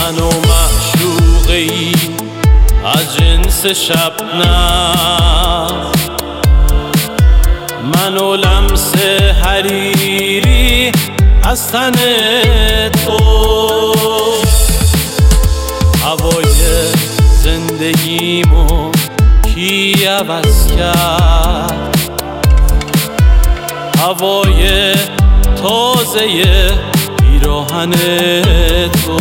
من و معشوقی از جنس شبنم، من و لمس حریری از تن تو. هوای زندگیمو کی عوض کرد؟ هوای تازه پیراهن تو.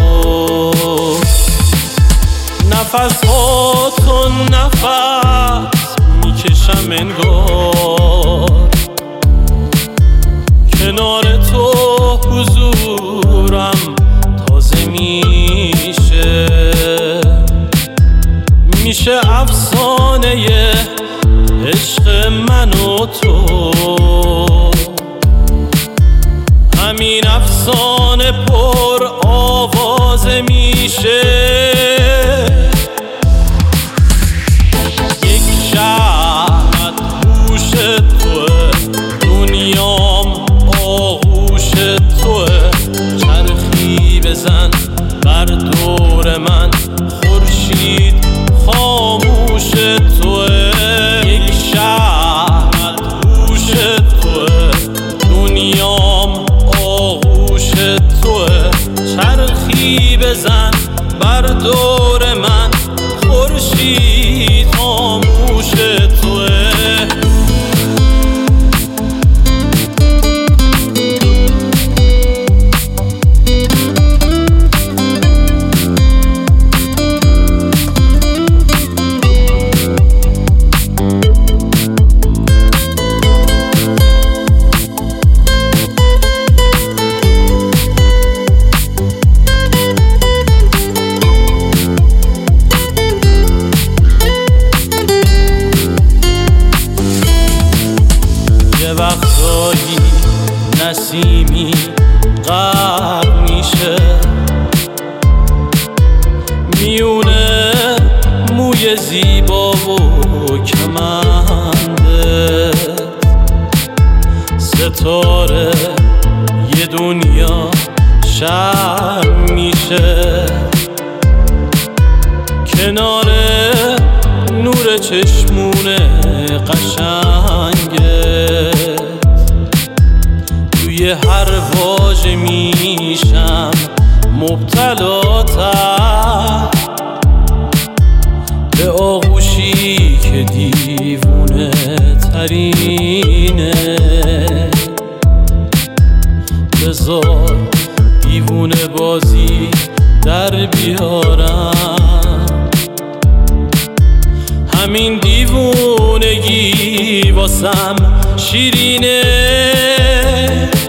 نفس ها تو نفس میکشم انگار، کنار تو حضورم تازه میشه افسانه عشق من و تو. همین افسانه پر آوازه میشه. یک شهر هوش توه، دنیام آغوش توه. چرخی بزن بر دور من، خورشید خاموش توه. یک شهر هوش توه، دنیام آغوش توه. چرخی بزن بر دور من، خورشید خاموش توه. وقتایی نسیمی غرق میشه میونه موی زیبا و کمنده. ستاره یه دنیا شرم میشه کنار نور چشمون قشنگه. توی هر واژه میشم مبتلاتر، به آغوشی که دیوونه ترینه. بذار دیوونه بازی در بیارم، همین دیوونگی واسم شیرینه.